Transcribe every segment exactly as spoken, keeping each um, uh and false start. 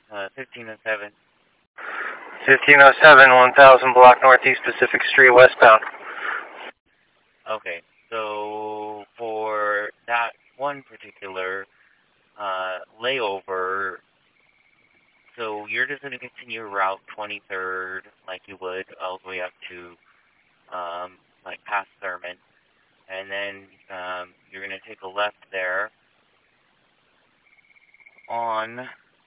Uh, fifteen oh seven. fifteen oh seven, one thousand block Northeast Pacific Street, westbound. Okay, so for that one particular uh, layover, so you're just going to continue Route twenty-third like you would all the way up to um, like past Thurman, and then um, you're going to take a left there on.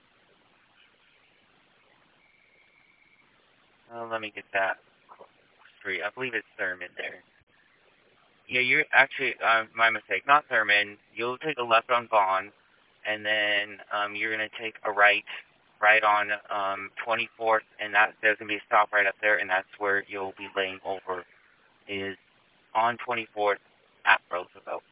Uh, let me get that street. I believe it's Thurman there. Yeah, you're actually, uh, my mistake, not Thurman. You'll take a left on Vaughn, and then um, you're going to take a right, right on um, twenty-fourth, and that there's going to be a stop right up there, and that's where you'll be laying over, is on twenty-fourth at Roosevelt.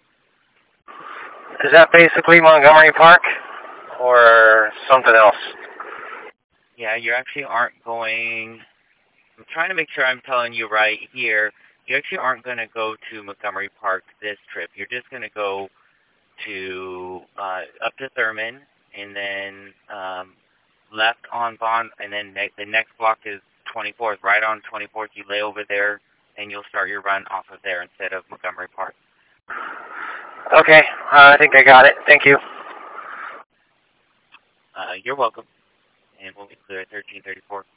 Is that basically Montgomery Park, or something else? Yeah, you actually aren't going, I'm trying to make sure I'm telling you right here. You actually aren't going to go to Montgomery Park this trip. You're just going to go to uh, up to Thurman, and then um, left on Vaughn, and then ne- the next block is twenty-fourth. Right on twenty-fourth, you lay over there, and you'll start your run off of there instead of Montgomery Park. Okay, uh, I think I got it. Thank you. Uh, you're welcome, and we'll be clear at thirteen thirty-four.